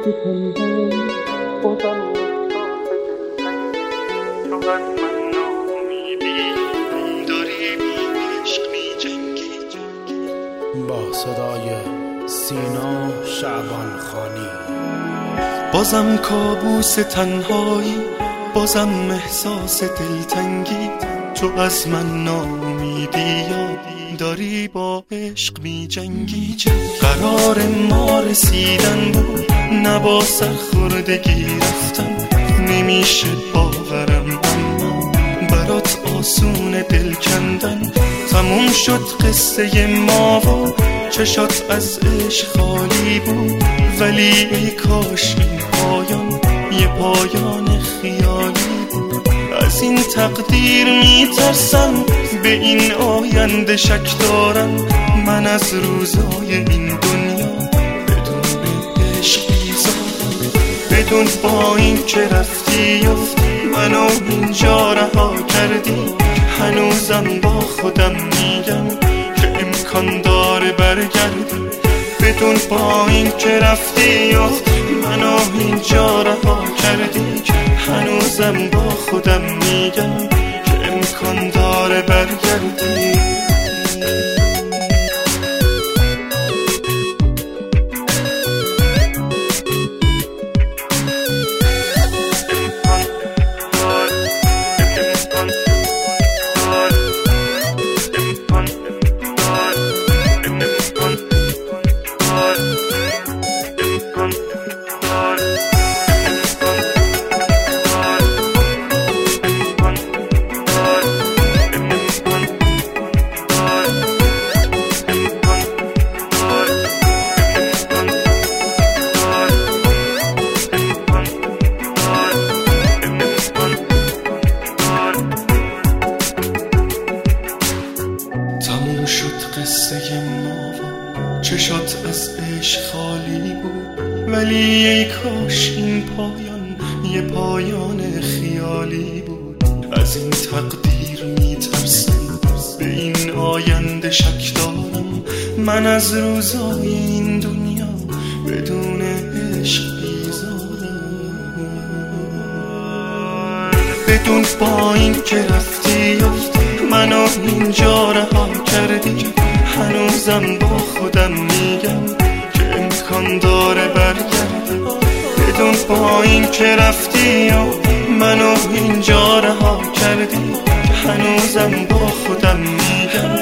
تنهایی بازم احساس دلتنگی تو از من ناامیدی داری با عشق می جنگی با صدای سینا شعبان خانی. بازم کابوس تنهایی بازم احساس دلتنگی تو از من ناامیدی داری با عشق می جنگی قرار ما رسیدن بود نه با سرخوردگی رفتن نمیشه باورم اما برات آسون دل کندن تموم شد قصه ما و چشات از عشق خالی بود ولی ای کاش این پایان یه پایان خیالی بود از این تقدیر میترسم به این آینده شک دارم من از روزای این دنیا بدون عشق بیزارم بدون با این که رفتی منو اینجا رها کردی هنوزم با خودم میگم که امکان داره برگردی بدون با این که رفتی منو اینجا رها کردی هنوزم با خودم میگم که امکان داره برگردی چشات از عشق خالی بود ولی ای کاش این پایان یه پایان خیالی بود از این تقدیر میترسم به این آینده شک دارم من از روزای این دنیا بدون عشق بیزارم بدون با این که رفتی منو اینجا رها کردی هنوزم با خودم میگم که امکان داره برگردی بدون با این که رفتی منو اینجا رها کردی هنوزم با خودم میگم